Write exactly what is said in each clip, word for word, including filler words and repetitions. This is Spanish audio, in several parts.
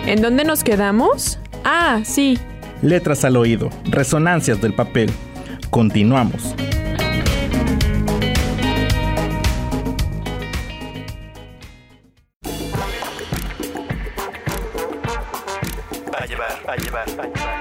¿En dónde nos quedamos? Ah, sí. Letras al oído, resonancias del papel. Continuamos. Va a llevar, va a llevar, va a llevar.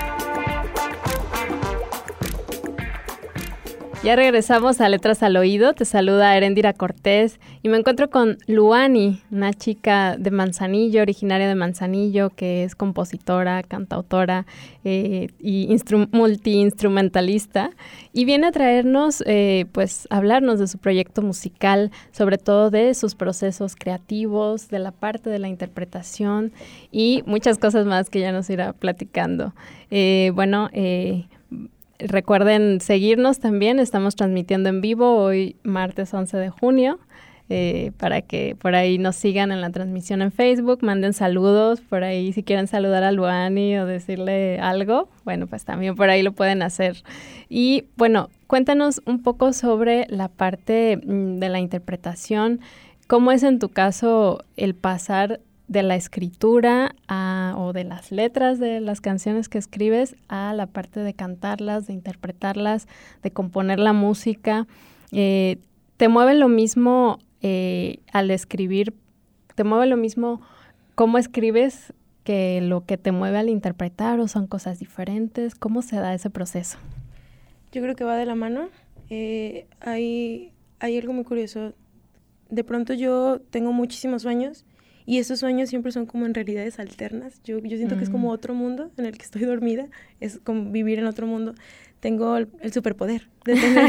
Ya regresamos a Letras al Oído. Te saluda Erendira Cortés y me encuentro con Luani, una chica de Manzanillo, originaria de Manzanillo, que es compositora, cantautora eh, y instru- multiinstrumentalista, y viene a traernos, eh, pues, hablarnos de su proyecto musical, sobre todo de sus procesos creativos, de la parte de la interpretación y muchas cosas más que ya nos irá platicando. Eh, bueno, eh, Recuerden seguirnos también, estamos transmitiendo en vivo hoy martes once de junio, eh, para que por ahí nos sigan en la transmisión en Facebook, manden saludos por ahí si quieren saludar a Luani o decirle algo, bueno, pues también por ahí lo pueden hacer. Y bueno, cuéntanos un poco sobre la parte mm, de la interpretación, ¿cómo es en tu caso el pasar de la escritura a, o de las letras de las canciones que escribes a la parte de cantarlas, de interpretarlas, de componer la música? Eh, ¿Te mueve lo mismo eh, al escribir? ¿Te mueve lo mismo cómo escribes que lo que te mueve al interpretar, o son cosas diferentes? ¿Cómo se da ese proceso? Yo creo que va de la mano. Eh, hay, hay algo muy curioso. De pronto yo tengo muchísimos sueños, y esos sueños siempre son como en realidades alternas. Yo, yo siento mm. que es como otro mundo en el que estoy dormida. Es como vivir en otro mundo. Tengo el, el superpoder de tener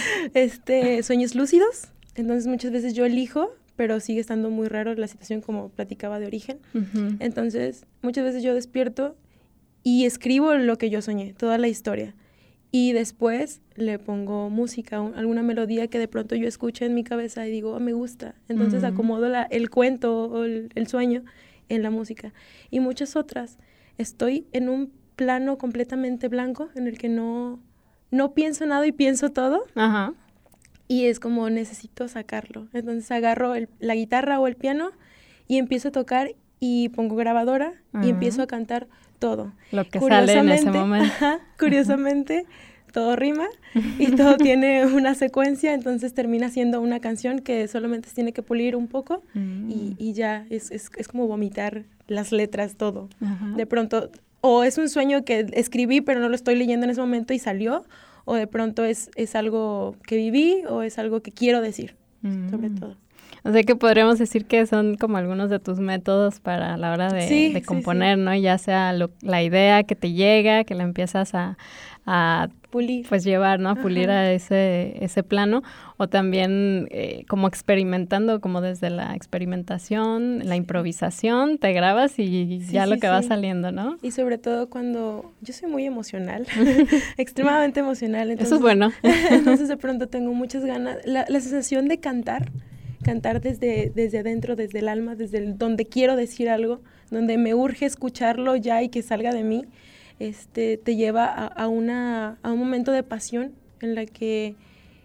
este, sueños lúcidos. Entonces muchas veces yo elijo, pero sigue estando muy raro la situación, como platicaba, de origen. Uh-huh. Entonces muchas veces yo despierto y escribo lo que yo soñé, toda la historia. Y después le pongo música, un, alguna melodía que de pronto yo escucho en mi cabeza y digo, oh, me gusta. Entonces uh-huh. acomodo la, el cuento o el, el sueño en la música. Y muchas otras, estoy en un plano completamente blanco en el que no, no pienso nada y pienso todo. Uh-huh. Y es como necesito sacarlo. Entonces agarro el, la guitarra o el piano y empiezo a tocar y pongo grabadora uh-huh. y empiezo a cantar todo. Lo que sale en ese momento. Ajá, curiosamente, todo rima y todo tiene una secuencia, entonces termina siendo una canción que solamente se tiene que pulir un poco mm. y, y ya es, es, es como vomitar las letras, todo. Ajá. De pronto, o es un sueño que escribí pero no lo estoy leyendo en ese momento y salió, o de pronto es, es algo que viví o es algo que quiero decir, mm. sobre todo. O sea que podríamos decir que son como algunos de tus métodos para la hora de, sí, de componer, sí, sí. ¿no? Ya sea lo, la idea que te llega, que la empiezas a, a pulir, pues llevar, ¿no? A pulir Ajá. a ese, ese plano, o también eh, como experimentando, como desde la experimentación, la improvisación, te grabas y sí, ya sí, lo que sí. va saliendo, ¿no? Y sobre todo cuando yo soy muy emocional, extremadamente emocional. Entonces, eso es bueno. Entonces de pronto tengo muchas ganas, la, la sensación de cantar, cantar desde, desde adentro, desde el alma, desde el, donde quiero decir algo, donde me urge escucharlo ya y que salga de mí, este, te lleva a, a, una, a un momento de pasión en la que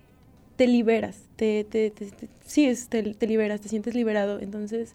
te liberas, te, te, te, te, sí, es, te, te liberas, te sientes liberado. Entonces,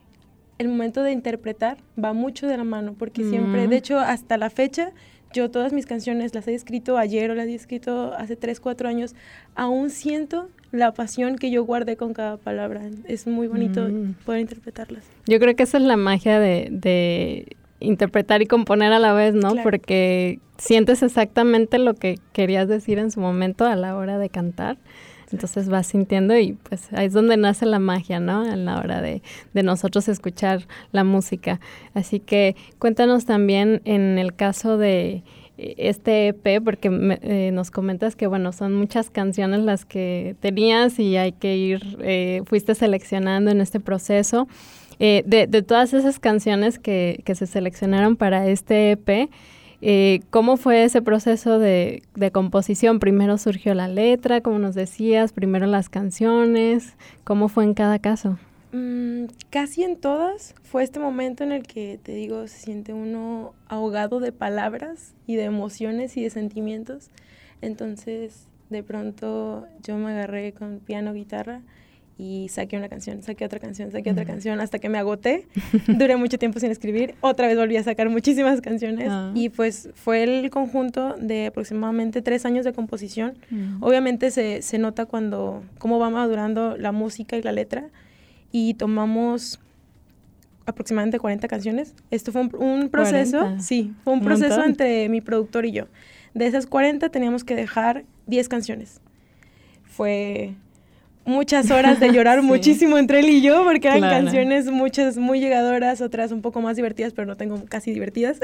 el momento de interpretar va mucho de la mano, porque mm. siempre, de hecho, hasta la fecha, yo todas mis canciones las he escrito ayer o las he escrito hace tres, cuatro años, aún siento la pasión que yo guardé con cada palabra. Es muy bonito mm. poder interpretarlas. Yo creo que esa es la magia de, de interpretar y componer a la vez, ¿no? Claro. Porque sientes exactamente lo que querías decir en su momento a la hora de cantar. Entonces vas sintiendo y pues ahí es donde nace la magia, ¿no? A la hora de, de nosotros escuchar la música. Así que cuéntanos también en el caso de este E P, porque me, eh, nos comentas que, bueno, son muchas canciones las que tenías y hay que ir, eh, fuiste seleccionando en este proceso. Eh, de, de todas esas canciones que, que se seleccionaron para este E P, Eh, ¿cómo fue ese proceso de, de composición? ¿Primero surgió la letra, como nos decías? ¿Primero las canciones? ¿Cómo fue en cada caso? Mm, casi en todas fue este momento en el que, te digo, se siente uno ahogado de palabras y de emociones y de sentimientos. Entonces, de pronto yo me agarré con piano, guitarra y saqué una canción, saqué otra canción, saqué otra canción, hasta que me agoté. Duré mucho tiempo sin escribir. Otra vez volví a sacar muchísimas canciones. Uh-huh. Y pues fue el conjunto de aproximadamente tres años de composición. Uh-huh. Obviamente se, se nota cuando, cómo va madurando la música y la letra. Y tomamos aproximadamente cuarenta canciones. Esto fue un, un proceso, cuarenta. Sí, fue un, un proceso montón. Entre mi productor y yo. De esas cuarenta teníamos que dejar diez canciones. Fue muchas horas de llorar sí. muchísimo entre él y yo, porque eran claro. canciones muchas muy llegadoras, otras un poco más divertidas, pero no tengo casi divertidas.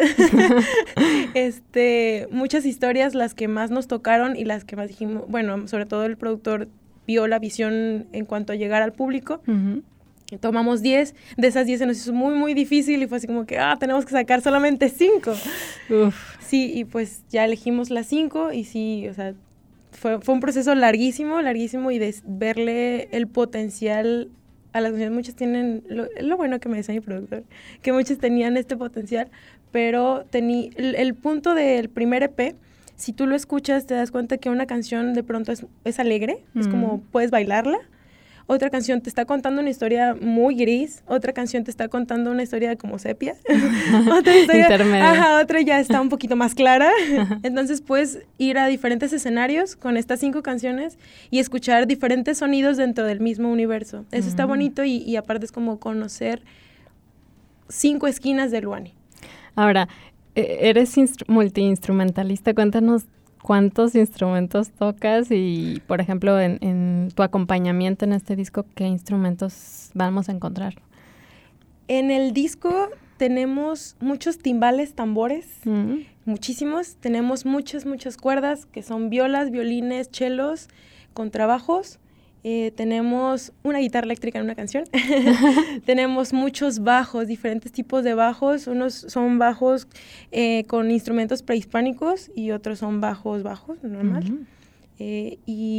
este, muchas historias, las que más nos tocaron y las que más dijimos, bueno, sobre todo el productor vio la visión en cuanto a llegar al público. Uh-huh. Tomamos diez, de esas diez se nos hizo muy, muy difícil y fue así como que, ah, tenemos que sacar solamente cinco. Uf. Sí, y pues ya elegimos las cinco y sí, o sea, Fue, fue un proceso larguísimo, larguísimo y de verle el potencial a las canciones. Muchas tienen, lo, lo bueno que me decía mi productor, que muchas tenían este potencial, pero tení, el, el punto del primer E P, si tú lo escuchas te das cuenta que una canción de pronto es, es alegre, mm. es como puedes bailarla. Otra canción te está contando una historia muy gris, otra canción te está contando una historia como sepia, otra historia, ajá, otra ya está un poquito más clara. Entonces puedes ir a diferentes escenarios con estas cinco canciones y escuchar diferentes sonidos dentro del mismo universo. Eso uh-huh. está bonito y, y aparte es como conocer cinco esquinas de Luani. Ahora, eres instru- multiinstrumentalista, cuéntanos ¿cuántos instrumentos tocas? Y, por ejemplo, en, en tu acompañamiento en este disco, ¿qué instrumentos vamos a encontrar? En el disco tenemos muchos timbales, tambores, uh-huh. muchísimos. Tenemos muchas, muchas cuerdas, que son violas, violines, chelos, contrabajos. Eh, tenemos una guitarra eléctrica en una canción. Tenemos muchos bajos, diferentes tipos de bajos. Unos son bajos eh, con instrumentos prehispánicos y otros son bajos bajos, normal. Uh-huh. Eh,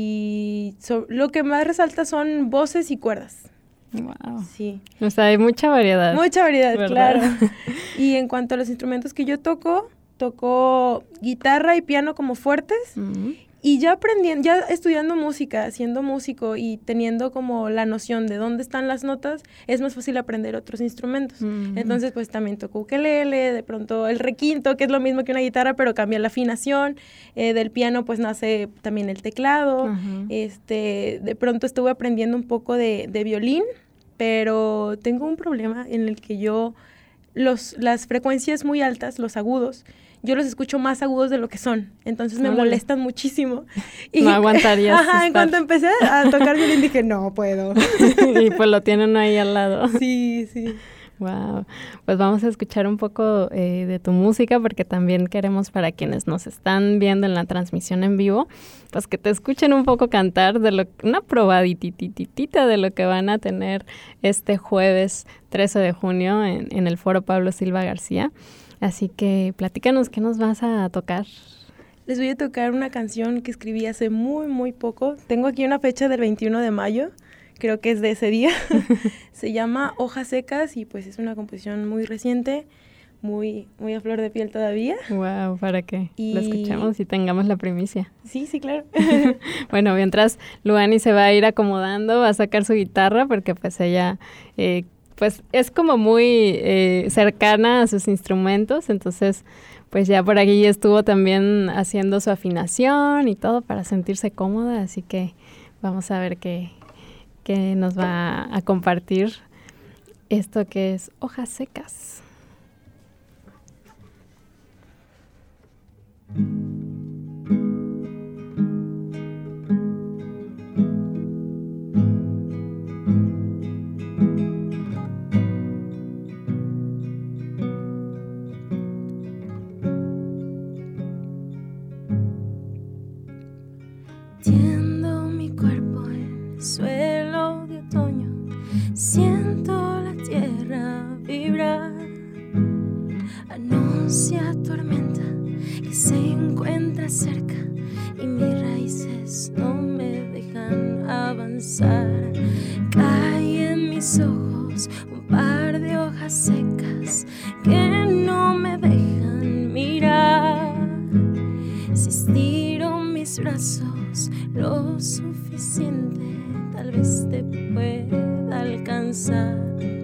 y so, lo que más resalta son voces y cuerdas. Wow. Sí. O sea, hay mucha variedad. Mucha variedad, ¿verdad? Claro. Y en cuanto a los instrumentos que yo toco, toco guitarra y piano como fuertes. Uh-huh. Y ya aprendiendo, ya estudiando música, siendo músico y teniendo como la noción de dónde están las notas, es más fácil aprender otros instrumentos. Mm. Entonces, pues también toco ukelele, de pronto el requinto, que es lo mismo que una guitarra, pero cambia la afinación. Eh, del piano, pues nace también el teclado. Uh-huh. Este, de pronto estuve aprendiendo un poco de, de violín, pero tengo un problema en el que yo, los, las frecuencias muy altas, los agudos, yo los escucho más agudos de lo que son, entonces me Órale. molestan muchísimo. Y, no aguantarías Ajá, estar. En cuanto empecé a tocar violín dije, no puedo. Y pues lo tienen ahí al lado. Sí, sí. Wow. Pues vamos a escuchar un poco eh, de tu música, porque también queremos, para quienes nos están viendo en la transmisión en vivo, pues que te escuchen un poco cantar, de lo una probaditititita de lo que van a tener este jueves trece de junio en, en el Foro Pablo Silva García. Así que platícanos, ¿qué nos vas a tocar? Les voy a tocar una canción que escribí hace muy, muy poco. Tengo aquí una fecha del veintiuno de mayo, creo que es de ese día. Se llama Hojas Secas y pues es una composición muy reciente, muy, muy a flor de piel todavía. Wow, para que y... lo escuchemos y tengamos la primicia. Sí, sí, claro. Bueno, mientras Luani se va a ir acomodando, va a sacar su guitarra, porque pues ella... Eh, pues es como muy eh, cercana a sus instrumentos, entonces pues ya por aquí estuvo también haciendo su afinación y todo para sentirse cómoda, así que vamos a ver qué, qué nos va a compartir esto que es Hojas Secas. Tiendo mi cuerpo en el suelo de otoño, siento la tierra vibrar, anuncia tormenta que se encuentra cerca y mis raíces no me dejan avanzar. Cae en mis ojos un par de hojas secas que no me dejan mirar. Si estiro mis brazos lo suficiente, tal tal vez te pueda alcanzar.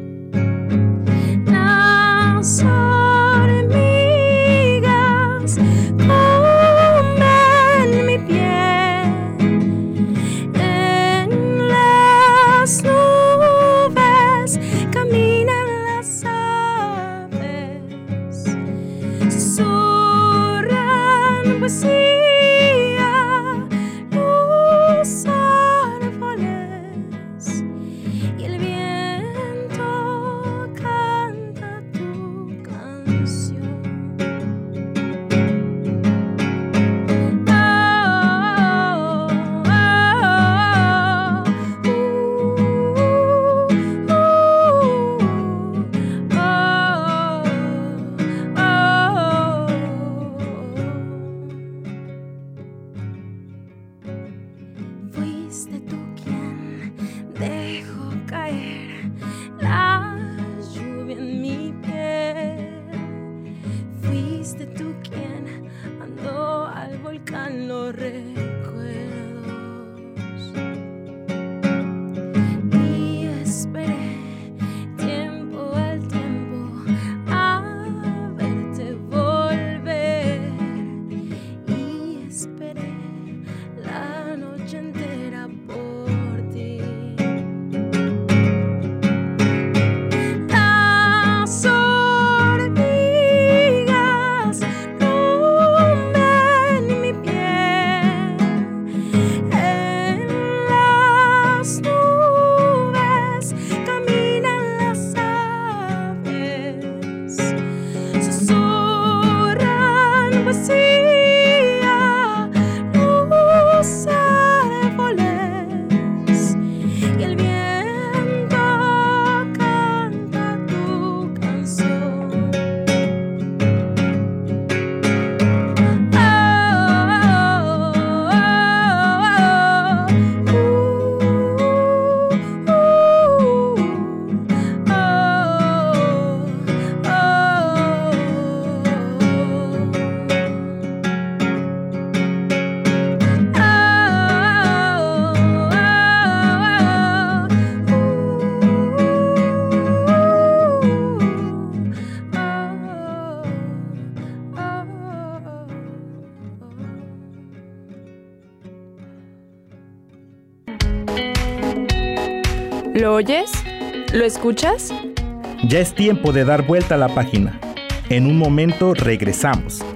Las hormigas comen mi piel, en las nubes caminan las aves, susurran poesía los árboles y el viento canta tu canción. Oh, oh, oh, Fuiste tú quien dejó caer la lluvia en mi piel. Fuiste tú quien mandó al volcán los recuerdos. Y esperé tiempo al tiempo a verte volver. Y esperé la noche entera por ti. Las hormigas rompen mi piel, en las nubes caminan las aves, susurran poesía los árboles y el viento canta tu canción. Oh, oh, oh, ¿Lo oyes? ¿Lo escuchas? Ya es tiempo de dar vuelta a la página. En un momento regresamos.